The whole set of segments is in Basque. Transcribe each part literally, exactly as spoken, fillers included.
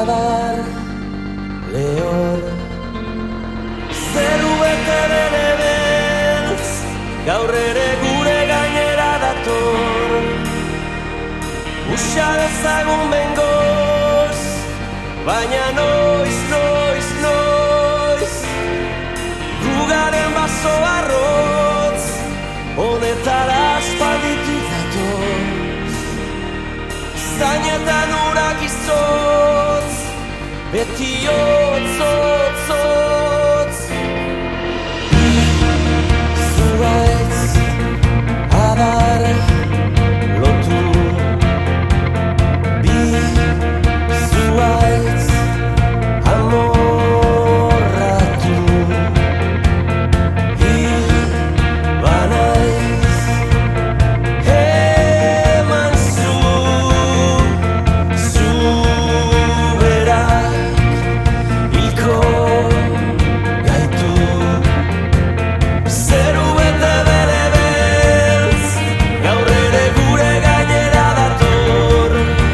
adar lehor zeru bete bere beltz gaur ere gure gainera dator usa dezagun bengoz baina noiz, noiz, noiz gugaren baso arrotz honetara aspalditik datoz zainetan urak izotz beti otz, otz, otz zuaitz adar lotu bi zuaitz amorratu hil banaiz eman zu zu berak hilko gaitu zeru bete bere beltz gaur ere gure gainera dator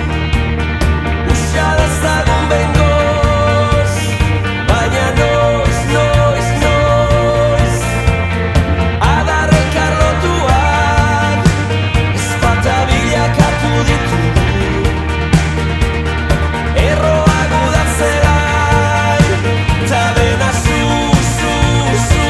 usa dezagun bengoz baina noiz, noiz, noiz adarrek arlotuak ezpata bilakatu ditu erroak udatzerai ta bena zu, zu, zu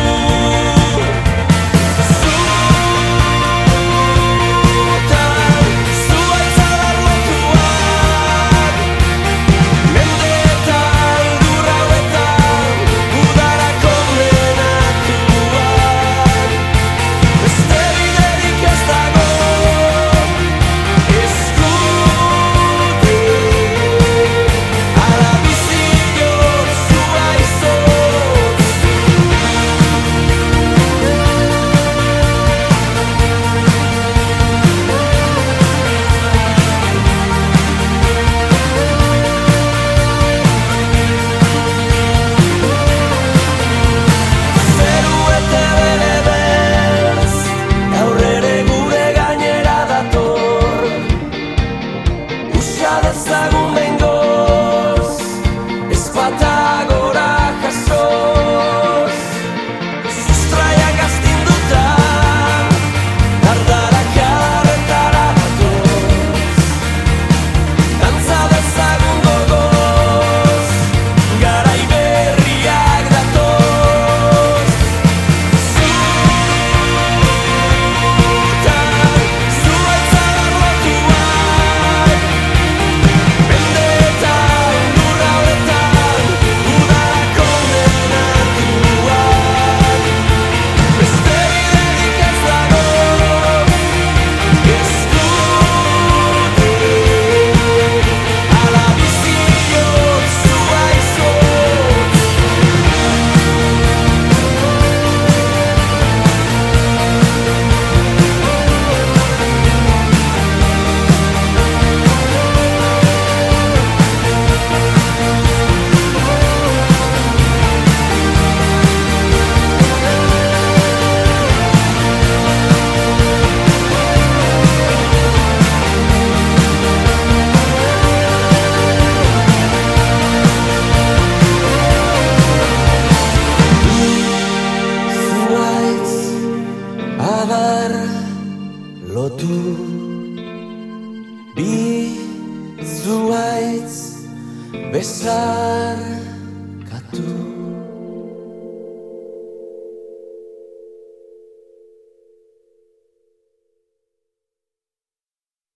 zutan zuaitz adar lotuak mendeetan lur hauetan udara kondenatuak beste biderik ez dago eskutik ala bizio zua izotz zeru bete bere beltz gaur ere gure gainera dator usa dezagun bengoz ezpata gora jasoz sustraiak astinduta dardarak arretara datoz dantza dezagun gogoz garai berriak datoz zutan zuaitz adar lotuak mendeetan lur hauetan udara kondenatuak beste biderik ez dago eskutik ala bizio zua izotz zuaitz adar lotu bi zuaitz besar